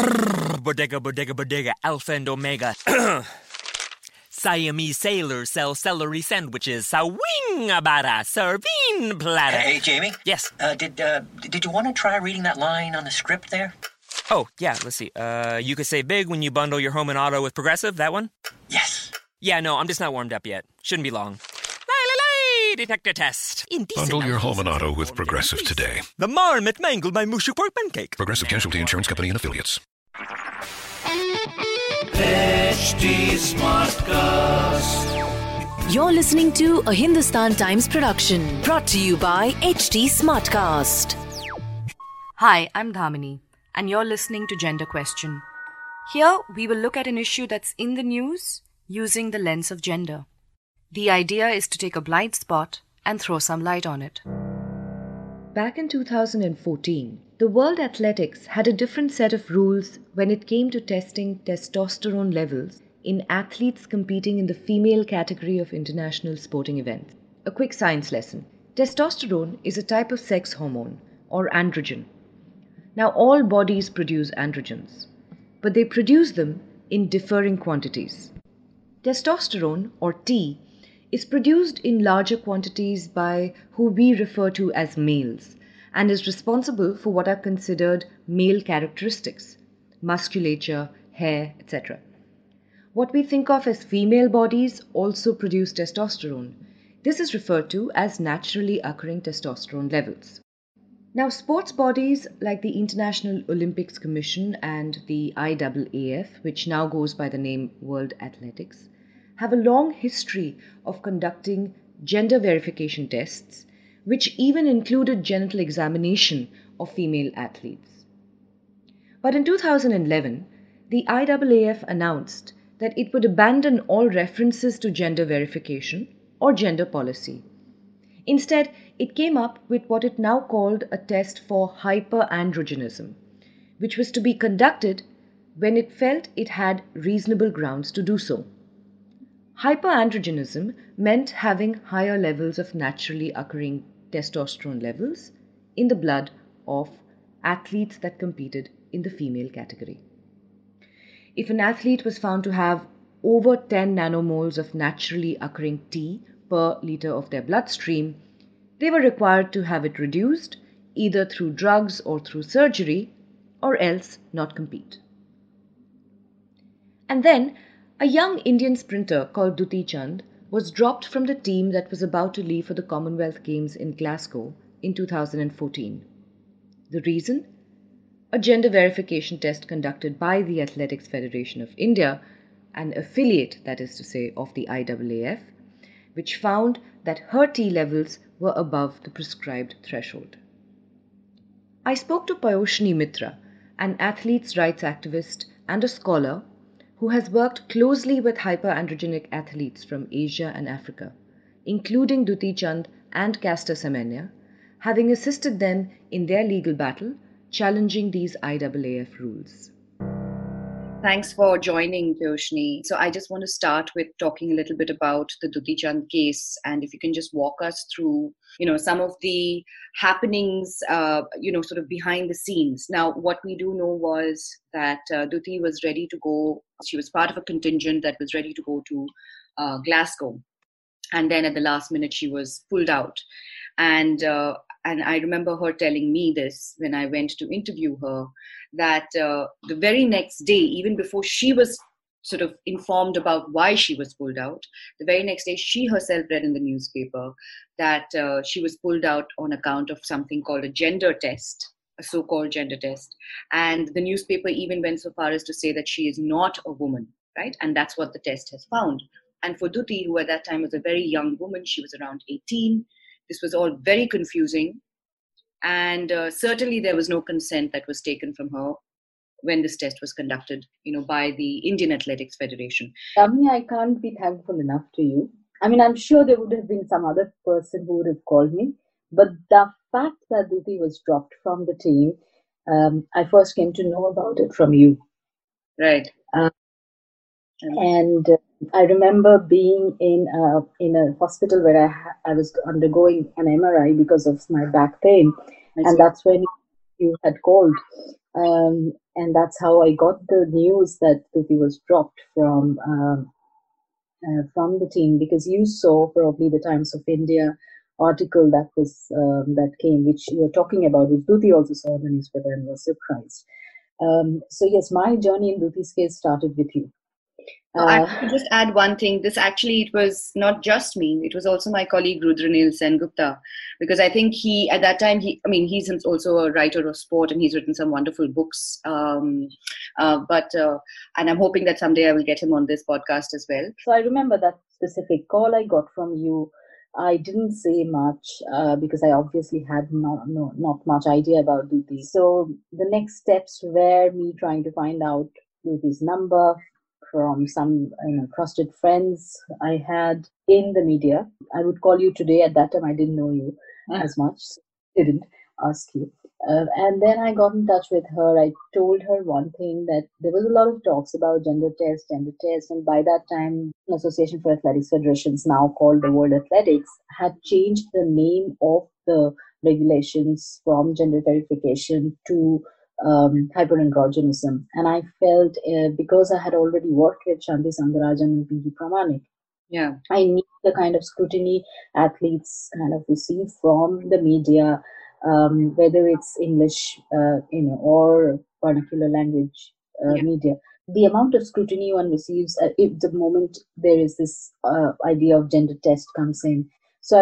Bodega, bodega, bodega, alpha and omega. Siamese sailors sell celery sandwiches. Sawing-a-bada, serving platter. Hey, Jamie? Yes? Did you want to try reading that line on the script there? Oh, yeah, let's see. You could save big when you bundle your home and auto with Progressive, that one? Yes. Yeah, no, I'm just not warmed up yet. Shouldn't be long. Detector test. Bundle your home and auto with Progressive today. The marmot mangled my mushu pork pancake. Progressive Casualty Insurance Company and Affiliates. HT Smartcast. You're listening to a Hindustan Times production brought to you by HT Smartcast. Hi, I'm Dhamini, and you're listening to Gender Question. Here, we will look at an issue that's in the news using the lens of gender. The idea is to take a blind spot and throw some light on it. Back in 2014, the World Athletics had a different set of rules when it came to testing testosterone levels in athletes competing in the female category of international sporting events. A quick science lesson. Testosterone is a type of sex hormone, or androgen. Now, all bodies produce androgens, but they produce them in differing quantities. Testosterone, or T, is produced in larger quantities by who we refer to as males and is responsible for what are considered male characteristics, musculature, hair, etc. What we think of as female bodies also produce testosterone. This is referred to as naturally occurring testosterone levels. Now, sports bodies like the International Olympics Commission and the IAAF, which now goes by the name World Athletics, have a long history of conducting gender verification tests, which even included genital examination of female athletes. But in 2011, the IAAF announced that it would abandon all references to gender verification or gender policy. Instead, it came up with what it now called a test for hyperandrogenism, which was to be conducted when it felt it had reasonable grounds to do so. Hyperandrogenism meant having higher levels of naturally occurring testosterone levels in the blood of athletes that competed in the female category. If an athlete was found to have over 10 nanomoles of naturally occurring T per liter of their bloodstream, they were required to have it reduced either through drugs or through surgery, or else not compete. And then, a young Indian sprinter called Duti Chand was dropped from the team that was about to leave for the Commonwealth Games in Glasgow in 2014. The reason? A gender verification test conducted by the Athletics Federation of India, an affiliate, that is to say, of the IAAF, which found that her T levels were above the prescribed threshold. I spoke to Payoshni Mitra, an athletes' rights activist and a scholar who has worked closely with hyperandrogenic athletes from Asia and Africa, including Duti Chand and Caster Semenya, having assisted them in their legal battle challenging these IAAF rules. Thanks for joining, Payoshni. So I just want to start with talking a little bit about the Duti Chand case, and if you can just walk us through, some of the happenings, sort of behind the scenes. Now, what we do know was that Duti was ready to go. She was part of a contingent that was ready to go to Glasgow, and then at the last minute she was pulled out. And I remember her telling me this when I went to interview her, that the very next day, even before she was sort of informed about why she was pulled out, the very next day she herself read in the newspaper that she was pulled out on account of something called a gender test, a so-called gender test. And the newspaper even went so far as to say that she is not a woman, right? And that's what the test has found. And for Duti, who at that time was a very young woman, she was around 18, this was all very confusing. And certainly there was no consent that was taken from her when this test was conducted, by the Indian Athletics Federation. Tami, I can't be thankful enough to you. I mean, I'm sure there would have been some other person who would have called me, but the fact that Duti was dropped from the team, I first came to know about it from you. Right. And I remember being in a hospital where I was undergoing an MRI because of my back pain, and that's when you had called. And that's how I got the news that Duti was dropped from the team, because you saw probably the Times of India article that came, which you were talking about, which Duti also saw in the newspaper and was surprised. So yes, my journey in Duti's case started with you. I could just add one thing. This actually, it was not just me. It was also my colleague Rudranil Sengupta, because I think at that time, he's also a writer of sport and he's written some wonderful books. And I'm hoping that someday I will get him on this podcast as well. So I remember that specific call I got from you. I didn't say much because I obviously had not much idea about Duti. So the next steps were me trying to find out Duti's number from some trusted friends I had in the media. I would call you today. At that time, I didn't know you as much. So I didn't ask you. And then I got in touch with her. I told her one thing, that there was a lot of talks about gender test. And by that time, the Association for Athletics Federations, now called the World Athletics, had changed the name of the regulations from gender verification to hyperandrogenism. And I felt, because I had already worked with Shanti Sangarajan and Pinky Pramanik, I knew the kind of scrutiny athletes kind of receive from the media, whether it's English, or vernacular language media. The amount of scrutiny one receives if the moment there is this idea of gender test comes in. So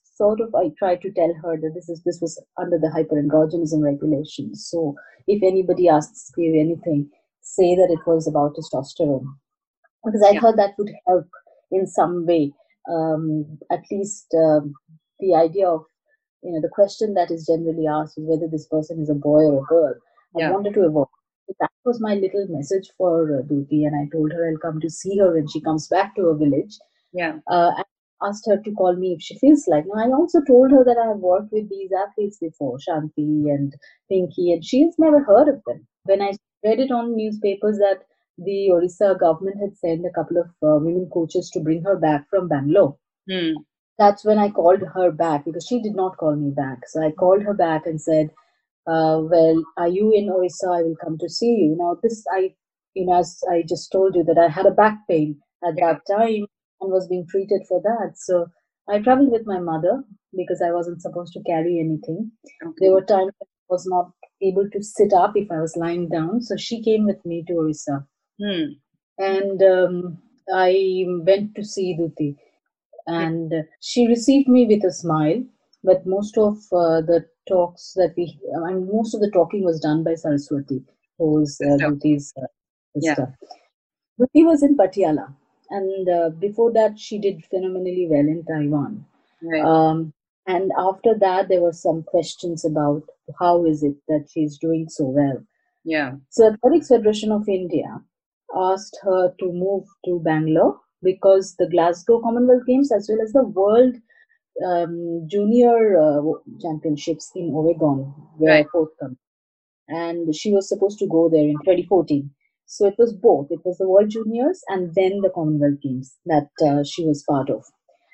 I tried to tell her that this was under the hyperandrogenism regulations. So if anybody asks you anything, say that it was about testosterone, because I thought that would help in some way. At least the idea of, the question that is generally asked is whether this person is a boy or a girl. I wanted to avoid. So that was my little message for Duti, and I told her I'll come to see her when she comes back to her village. And asked her to call me if she feels like. Now, I also told her that I have worked with these athletes before, Shanti and Pinky, and she's never heard of them. When I read it on newspapers that the Orissa government had sent a couple of women coaches to bring her back from Bangalore, that's when I called her back, because she did not call me back. So I called her back and said, well, are you in Orissa? I will come to see you. Now, as I just told you, that I had a back pain at that time and was being treated for that. So I traveled with my mother because I wasn't supposed to carry anything. There were times I was not able to sit up if I was lying down. So she came with me to Orissa. And I went to see Duti. And she received me with a smile. But most of the talks most of the talking was done by Saraswati, who is Duti's sister. Duti was in Patiala. And before that, she did phenomenally well in Taiwan. And after that, there were some questions about how is it that she's doing so well. So Athletics Federation of India asked her to move to Bangalore because the Glasgow Commonwealth Games as well as the World Junior Championships in Oregon were forthcoming. And she was supposed to go there in 2014. So it was both. It was the World Juniors and then the Commonwealth Games that she was part of.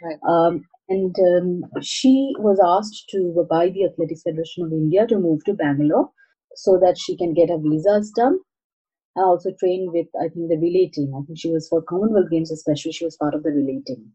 She was asked by the Athletics Federation of India to move to Bangalore so that she can get her visas done. I also trained with, I think, the relay team. I think she was for Commonwealth Games especially. She was part of the relay team.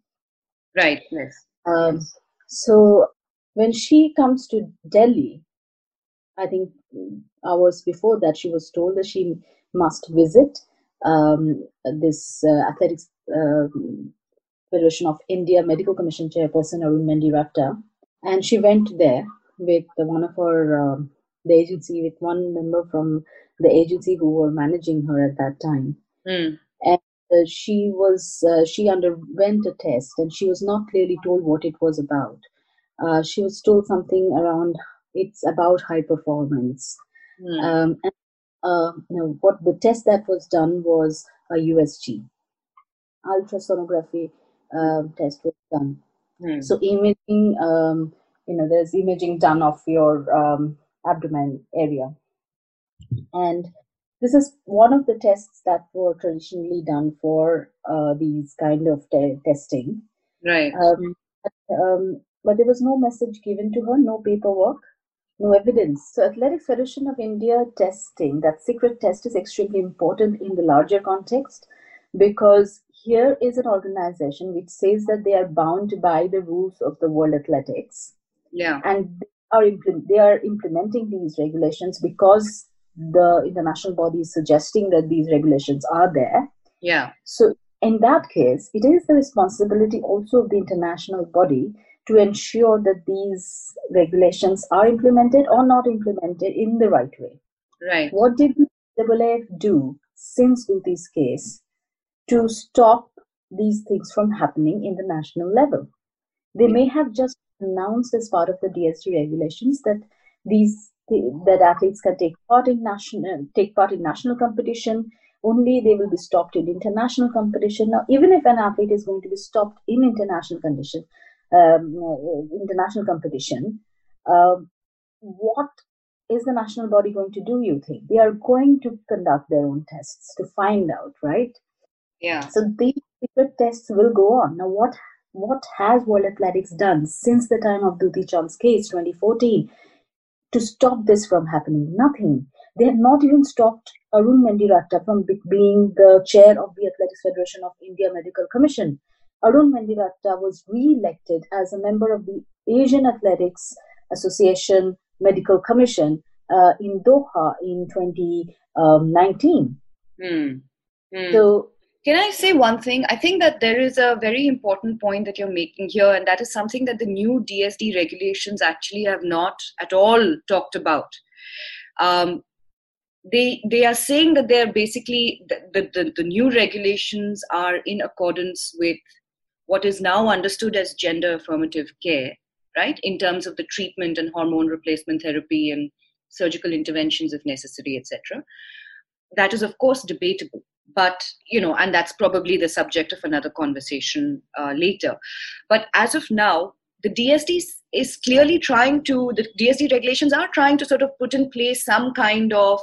So when she comes to Delhi, I think hours before that, she was told that she must visit this Athletics Federation of India Medical Commission Chairperson Arun Mendy-Ratta, and she went there with one of her with one member from the agency who were managing her at that time. And she underwent a test, and she was not clearly told what it was about. She was told something around it's about high performance. What the test that was done was a USG, ultrasonography test was done. So imaging, there's imaging done of your abdomen area, and this is one of the tests that were traditionally done for these kind of testing. But there was no message given to her, no paperwork. no evidence. So Athletics Federation of India testing, that secret test is extremely important in the larger context, because here is an organization which says that they are bound by the rules of the World Athletics. Yeah. And they are implementing these regulations because the international body is suggesting that these regulations are there. Yeah. So in that case, it is the responsibility also of the international body to ensure that these regulations are implemented or not implemented in the right way. Right. What did the AAF do since Duti's case to stop these things from happening in the national level? They may have just announced as part of the DSD regulations that that athletes can take part in national competition. Only they will be stopped in international competition. Now, even if an athlete is going to be stopped in international competition, what is the national body going to do, you think? They are going to conduct their own tests to find out, right? Yeah. So these secret tests will go on. Now, what has World Athletics done since the time of Dutee Chand's case, 2014, to stop this from happening? Nothing. They have not even stopped Arun Mendiratta from being the chair of the Athletics Federation of India Medical Commission. Arun Mendiratta was re-elected as a member of the Asian Athletics Association Medical Commission in Doha in 2019. So, can I say one thing? I think that there is a very important point that you're making here, and that is something that the new DSD regulations actually have not at all talked about. They are saying that they're basically, the new regulations are in accordance with what is now understood as gender affirmative care, right? In terms of the treatment and hormone replacement therapy and surgical interventions if necessary, etc. That is, of course, debatable. But, and that's probably the subject of another conversation later. But as of now, the DSD is clearly the DSD regulations are trying to sort of put in place some kind of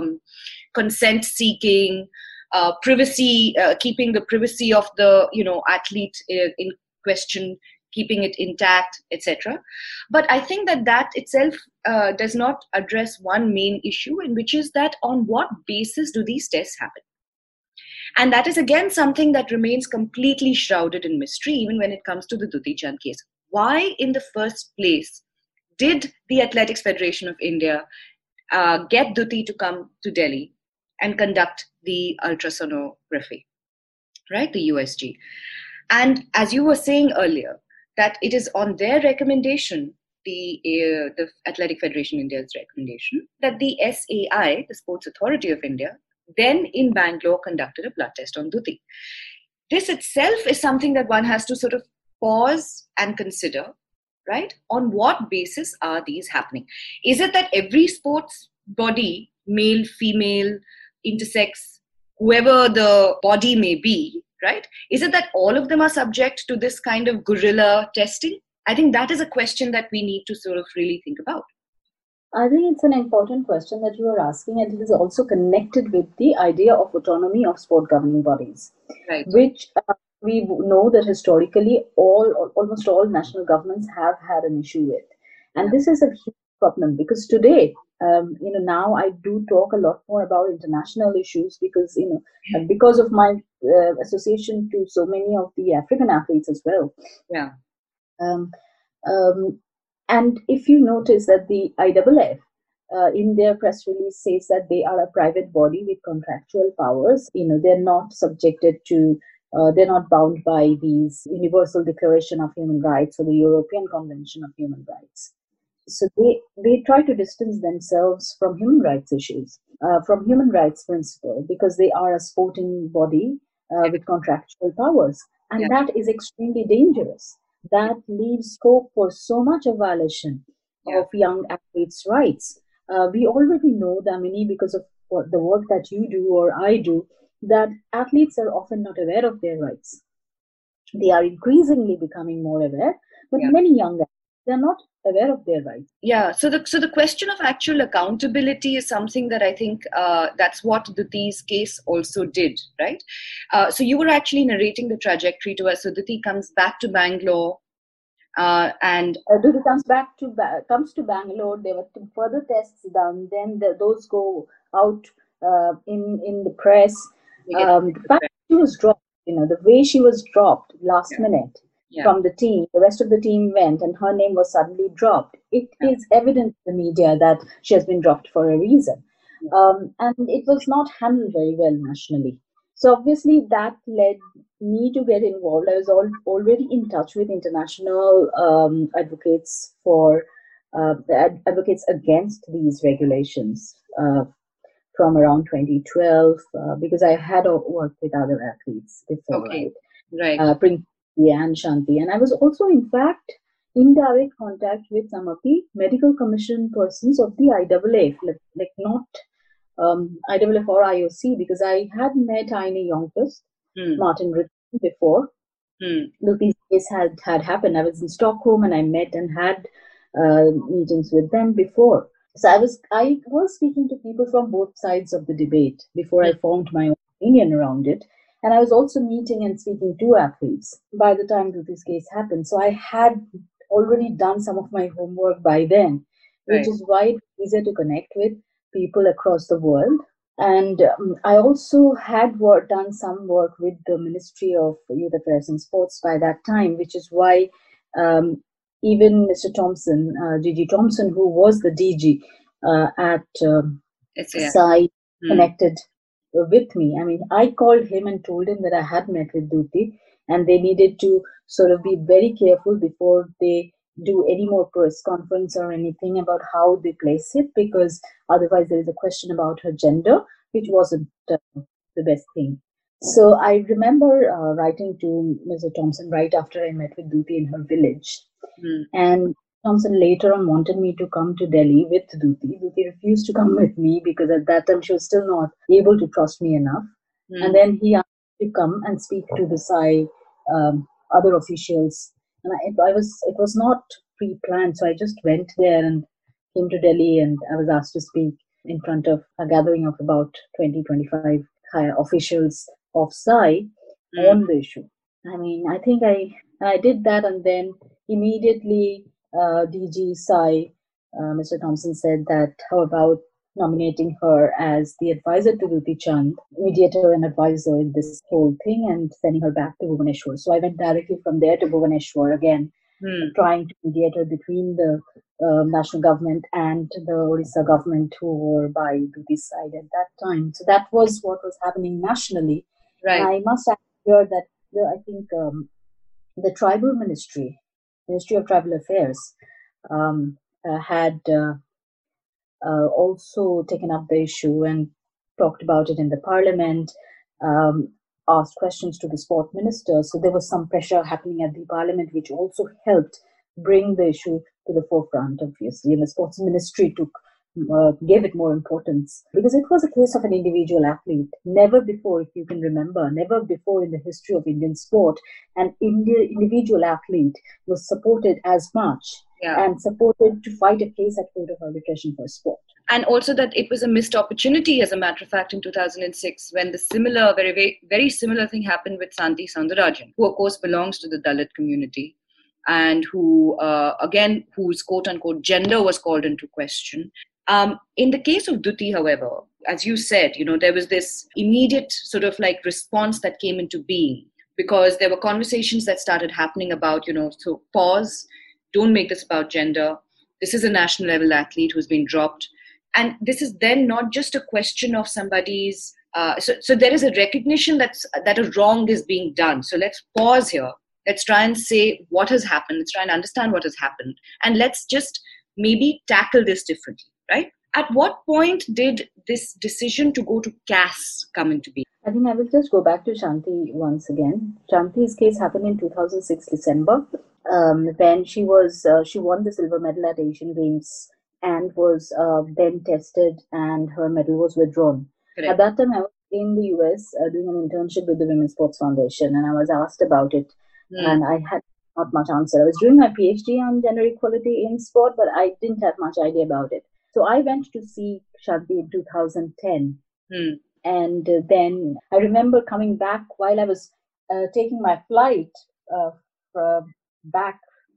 consent seeking, privacy, keeping the privacy of the, athlete in question, keeping it intact, etc. But I think that itself does not address one main issue, and which is that on what basis do these tests happen? And that is again something that remains completely shrouded in mystery, even when it comes to the Dutee Chand case. Why in the first place did the Athletics Federation of India get Dutee to come to Delhi and conduct the ultrasonography, right, the USG? And as you were saying earlier, that it is on their recommendation, the Athletic Federation of India's recommendation, that the SAI, the Sports Authority of India, then in Bangalore conducted a blood test on Dutee. This itself is something that one has to sort of pause and consider, right? On what basis are these happening? Is it that every sports body, male, female, intersex, whoever the body may be, right? Is it that all of them are subject to this kind of guerrilla testing? I think that is a question that we need to sort of really think about. I think it's an important question that you are asking, and it is also connected with the idea of autonomy of sport governing bodies, right? Which we know that historically almost all national governments have had an issue with. And this is a huge problem because today, now I do talk a lot more about international issues because, because of my association to so many of the African athletes as well. Yeah. And if you notice that the IAAF in their press release says that they are a private body with contractual powers, they're not subjected to, they're not bound by these Universal Declaration of Human Rights or the European Convention of Human Rights. So they try to distance themselves from human rights issues, from human rights principle, because they are a sporting body with contractual powers. And that is extremely dangerous. That leaves scope for so much of violation of young athletes' rights. We already know, Damini, because of the work that you do or I do, that athletes are often not aware of their rights. They are increasingly becoming more aware, but many young athletes, they're not aware of their rights. Yeah, so the question of actual accountability is something that I think that's what Dutee's case also did, right? So you were actually narrating the trajectory to us. So Dutee comes back to Bangalore And Duty comes to Bangalore. There were further tests done. Then those go out in the press. The fact she was dropped, the way she was dropped last minute from the team, the rest of the team went, and her name was suddenly dropped. It is evident to the media that she has been dropped for a reason, and it was not handled very well nationally. So obviously that led me to get involved. I was already in touch with international advocates for advocates against these regulations from around 2012 because I had worked with other athletes before, right. Prince and Shanti, and I was also in fact in direct contact with some of the medical commission persons of the IAAF, like not IAAF or IOC, because I had met Heine Youngquist, Martin Ritchie before. These case had happened. I was in Stockholm and I met and had meetings with them before. So I was speaking to people from both sides of the debate before I formed my own opinion around it. And I was also meeting and speaking to athletes by the time that this case happened. So I had already done some of my homework by then, which is why it's easier to connect with people across the world. And I also had done some work with the Ministry of Youth Affairs and Sports by that time, which is why even Mr. Thompson, Gigi Thompson, who was the DG at SAI, connected with me. I mean, I called him and told him that I had met with Duti, and they needed to sort of be very careful before they do any more press conference or anything about how they place it, because otherwise there is a question about her gender, which wasn't the best thing. So I remember writing to Mr. Thompson right after I met with Duti in her village. And Thompson later on wanted me to come to Delhi with Duti. Duti refused to come with me because at that time she was still not able to trust me enough. And then he asked me to come and speak to the SAI other officials. And it was not pre-planned, so I just went there and came to Delhi, and I was asked to speak in front of a gathering of about 20-25 high officials of SAI on the issue. I mean, I think I did that, and then immediately DG SAI, Mr. Thompson, said that how about nominating her as the advisor to Duti Chand, mediator and advisor in this whole thing, and sending her back to Bhubaneswar. So I went directly from there to Bhubaneswar again, trying to mediate her between the national government and the Orissa government, who were by Duti's side at that time. So that was what was happening nationally. Right. And I must add here that I think the tribal Ministry of Tribal Affairs, had also taken up the issue and talked about it in the parliament, asked questions to the sport minister. So there was some pressure happening at the parliament, which also helped bring the issue to the forefront, obviously. And the sports ministry gave it more importance, because it was a case of an individual athlete. Never before, if you can remember, never before in the history of Indian sport, an individual athlete was supported as much and supported to fight a case at court of arbitration for sport. And also that it was a missed opportunity, as a matter of fact, in 2006, when the very, very similar thing happened with Santi Soundarajan, who of course belongs to the Dalit community, and who, again, whose quote-unquote gender was called into question. In the case of Duti, however, as you said, there was this immediate sort of like response that came into being, because there were conversations that started happening about, so pause, don't make this about gender. This is a national level athlete who's been dropped. And this is then not just a question of somebody's, so there is a recognition that a wrong is being done. So let's pause here. Let's try and say what has happened. Let's try and understand what has happened. And let's just maybe tackle this differently, right? At what point did this decision to go to CAS come into being? I think I will just go back to Shanti once again. Shanti's case happened in 2006 December, when she won the silver medal at Asian Games and was then tested, and her medal was withdrawn. Correct. At that time, I was in the US doing an internship with the Women's Sports Foundation, and I was asked about it, and I had not much answer. I was doing my PhD on gender equality in sport, but I didn't have much idea about it. So I went to see Shanti in 2010. And then I remember coming back while I was taking my flight back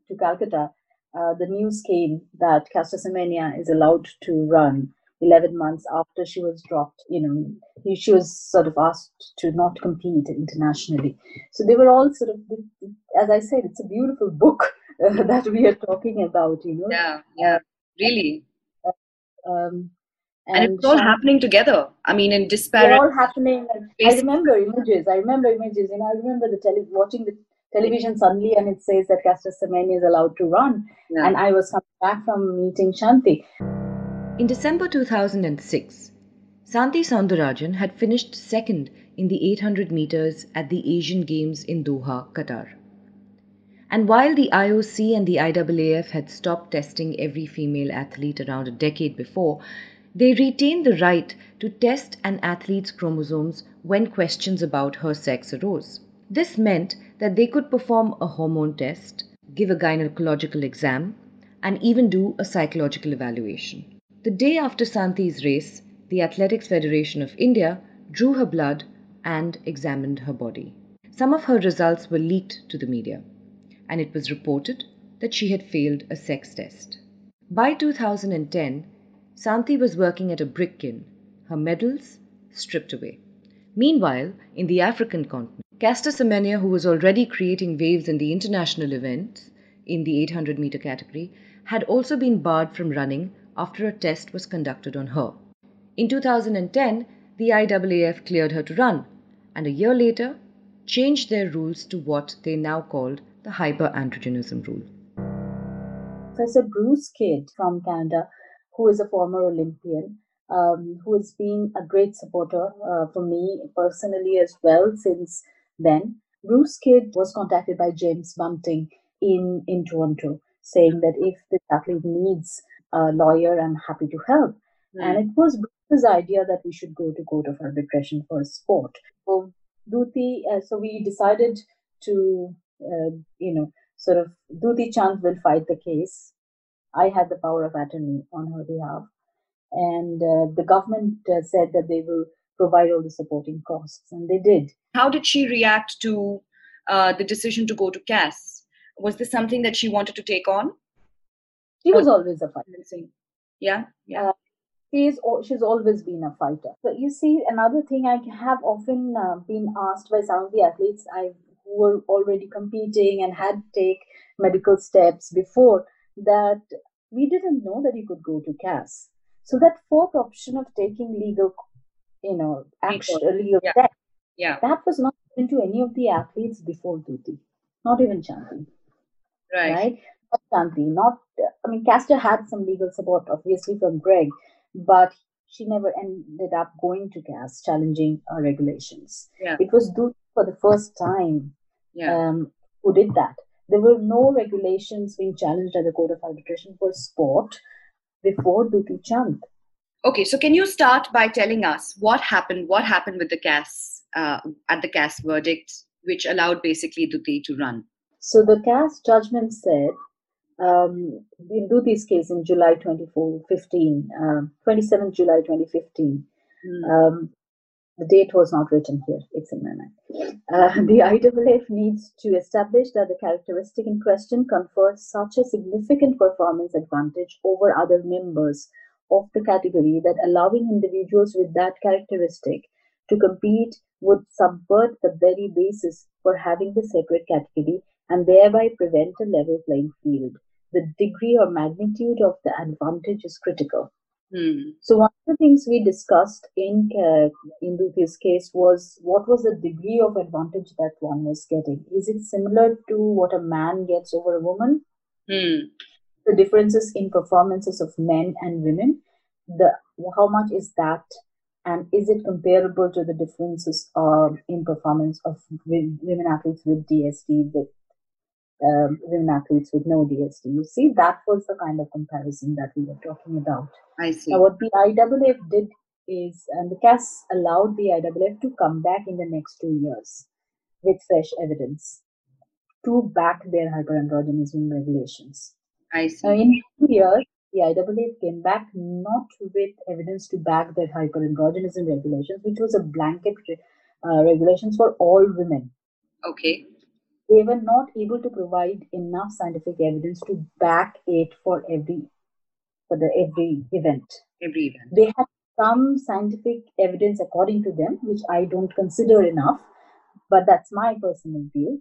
to Calcutta, the news came that Caster Semenya is allowed to run 11 months after she was dropped. She was sort of asked to not compete internationally. So they were all sort of, as I said, it's a beautiful book that we are talking about. Yeah, really. And it's all Shanti, happening together. I mean, in disparate. They're all happening. I remember images. I remember the watching the television suddenly, and it says that Caster Semenya is allowed to run. Yeah. And I was coming back from meeting Shanti. In December 2006, Santi Soundarajan had finished second in the 800 meters at the Asian Games in Doha, Qatar. And while the IOC and the IAAF had stopped testing every female athlete around a decade before, they retained the right to test an athlete's chromosomes when questions about her sex arose. This meant that they could perform a hormone test, give a gynecological exam, and even do a psychological evaluation. The day after Santi's race, the Athletics Federation of India drew her blood and examined her body. Some of her results were leaked to the media, and it was reported that she had failed a sex test. By 2010, Santi was working at a brick kiln, her medals stripped away. Meanwhile, in the African continent, Caster Semenya, who was already creating waves in the international events in the 800-meter category, had also been barred from running after a test was conducted on her. In 2010, the IAAF cleared her to run, and a year later changed their rules to what they now called the hyperandrogenism rule. Professor Bruce Kidd from Canada, who is a former Olympian, who has been a great supporter for me personally as well since then. Bruce Kidd was contacted by James Bunting in Toronto, saying that if this athlete needs a lawyer, I'm happy to help. And it was Bruce's idea that we should go to court of arbitration for a sport. So we decided to, Duti Chand will fight the case. I had the power of attorney on her behalf. And the government said that they will provide all the supporting costs, and they did. How did she react to the decision to go to CAS? Was this something that she wanted to take on? She was always a fighter. Yeah. She's always been a fighter. So you see, another thing I have often been asked by some of the athletes who were already competing and had to take medical steps before, that we didn't know that you could go to CAS. So that fourth option of taking legal steps, that was not given to any of the athletes before Duti, not even Shanti. Right? Not Shanti. Caster had some legal support, obviously, from Greg, but she never ended up going to CAS, challenging regulations. Yeah. It was Duti for the first time who did that. There were no regulations being challenged at the Court of Arbitration for sport before Duti Chand. Okay, so can you start by telling us what happened with the CAS at the CAS verdict, which allowed basically Duti to run? So the CAS judgment said, in Duti's case in July 27 July 2015, the date was not written here, it's in my mind. The IAAF needs to establish that the characteristic in question confers such a significant performance advantage over other members of the category that allowing individuals with that characteristic to compete would subvert the very basis for having the separate category and thereby prevent a level playing field. The degree or magnitude of the advantage is critical. So one of the things we discussed in Duti's case was what was the degree of advantage that one was getting. Is it similar to what a man gets over a woman? The differences in performances of men and women, how much is that, and is it comparable to the differences in performance of women athletes with DSD with women athletes with no DSD? You see, that was the kind of comparison that we were talking about. I see. Now, what the IAAF did is, and the CAS allowed the IAAF to come back in the next 2 years with fresh evidence to back their hyperandrogenism regulations. I see. Now, in 2 years, the IAAF came back not with evidence to back their hyperandrogenism regulations, which was a blanket regulations for all women. Okay. they were not able to provide enough scientific evidence to back it for every event. They had some scientific evidence according to them, which I don't consider enough, but that's my personal view.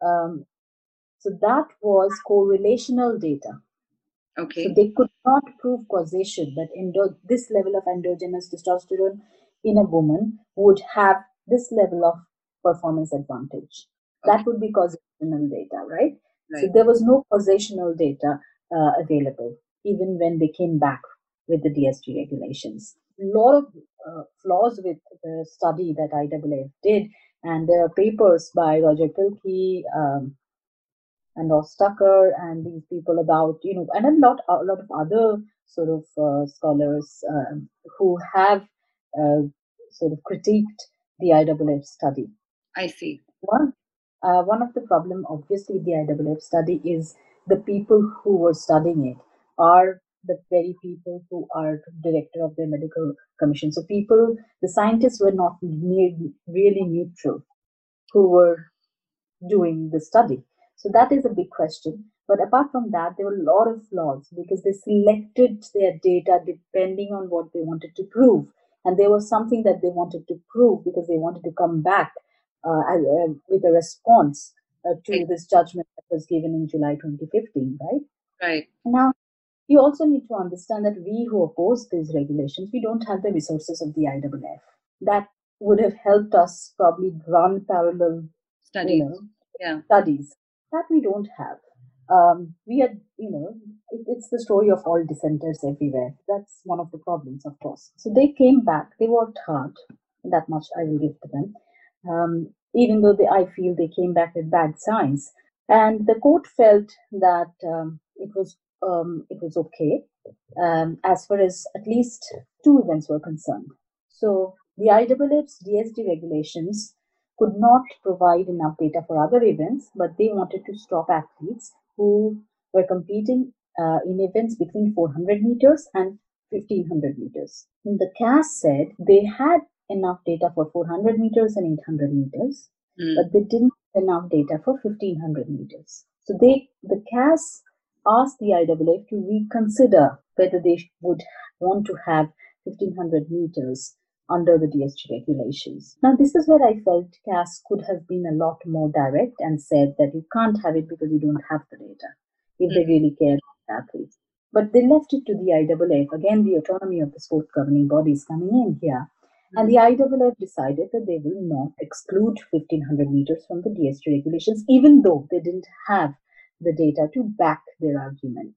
So that was correlational data. Okay. So they could not prove causation that this level of endogenous testosterone in a woman would have this level of performance advantage. Okay. That would be causational data, right? So there was no causational data available, even when they came back with the DSG regulations. A lot of flaws with the study that IAAF did, and there are papers by Roger Pilkey and Ross Tucker and these people about, and a lot of other sort of scholars who have sort of critiqued the IAAF study. I see. One of the problem, obviously, with the IAAF study is the people who were studying it are the very people who are director of the medical commission. So the scientists were not really neutral who were doing the study. So that is a big question. But apart from that, there were a lot of flaws because they selected their data depending on what they wanted to prove. And there was something that they wanted to prove because they wanted to come back with a response to this judgment that was given in July 2015, right? Right. Now, you also need to understand that we who oppose these regulations, we don't have the resources of the IAAF. That would have helped us probably run parallel studies. Studies that we don't have. We are, it's the story of all dissenters everywhere. That's one of the problems, of course. So they came back. They worked hard. That much I will give to them. Even though I feel they came back with bad science, and the court felt that it was okay as far as at least 2 events were concerned. So the IAAF's DSG regulations could not provide enough data for other events, but they wanted to stop athletes who were competing in events between 400 meters and 1500 meters. And the CAS said they had enough data for 400 meters and 800 meters, but they didn't have enough data for 1500 meters. So the CAS asked the IAAF to reconsider whether they would want to have 1500 meters under the DSG regulations. Now, this is where I felt CAS could have been a lot more direct and said that you can't have it because you don't have the data, if they really care about athletes. But they left it to the IAAF, again, the autonomy of the sport governing bodies coming in here. And the IAAF decided that they will not exclude 1500 meters from the DSG regulations, even though they didn't have the data to back their argument.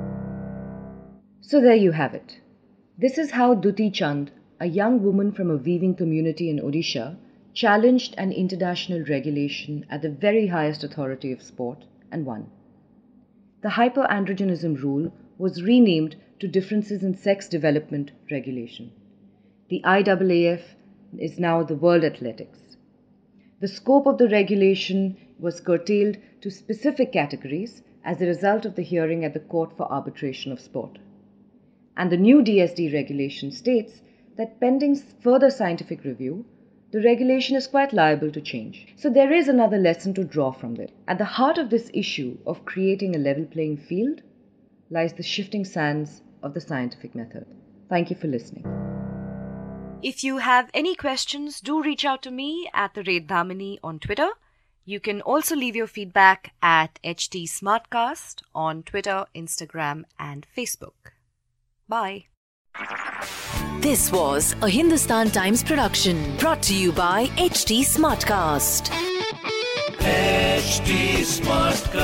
So there you have it. This is how Duti Chand, a young woman from a weaving community in Odisha, challenged an international regulation at the very highest authority of sport and won. The hyperandrogenism rule was renamed to Differences in Sex Development Regulation. The IAAF is now the World Athletics. The scope of the regulation was curtailed to specific categories as a result of the hearing at the Court for Arbitration of Sport. And the new DSD regulation states that pending further scientific review, the regulation is quite liable to change. So there is another lesson to draw from this. At the heart of this issue of creating a level playing field lies the shifting sands of the scientific method. Thank you for listening. If you have any questions, do reach out to me at @Dhamini on Twitter. You can also leave your feedback at HT Smartcast on Twitter, Instagram, and Facebook. Bye. This was a Hindustan Times production brought to you by HT Smartcast. HT Smartcast.